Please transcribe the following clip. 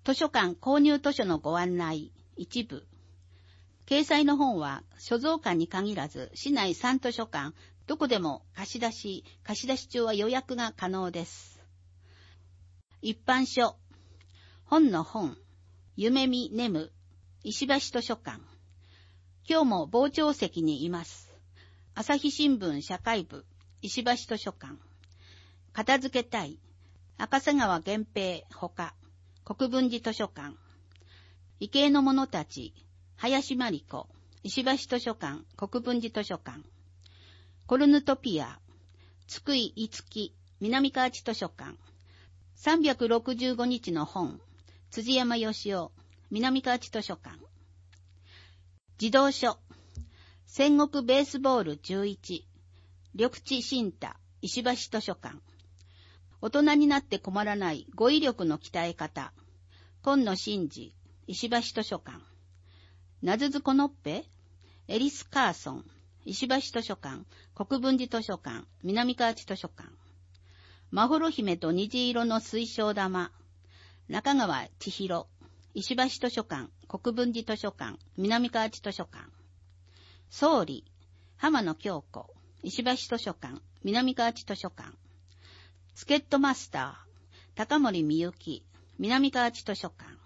図書館購入図書のご案内、一部。掲載の本は所蔵館に限らず、市内3図書館、どこでも貸し出し中は予約が可能です。一般書。本の本。夢見ネム。石橋図書館。今日も傍聴席にいます。朝日新聞社会部。石橋図書館。片付けたい。赤瀬川源平ほか。国分寺図書館。異形の者たち。林真理子。石橋図書館。国分寺図書館。コルヌトピア。津久井いつき。南河内図書館。365日の本。辻山義雄。南河内図書館。児童書。戦国ベースボール11。緑地新太。石橋図書館。大人になって困らない語彙力の鍛え方。今野真治。石橋図書館。なずずこのっぺ。エリス・カーソン。石橋図書館。国分寺図書館。南河内図書館。まほろ姫と虹色の水晶玉。中川千尋。石橋図書館。国分寺図書館。南河内図書館。総理。浜野京子。石橋図書館。南河内図書館。助っ人マスター。高森美幸。南河内図書館。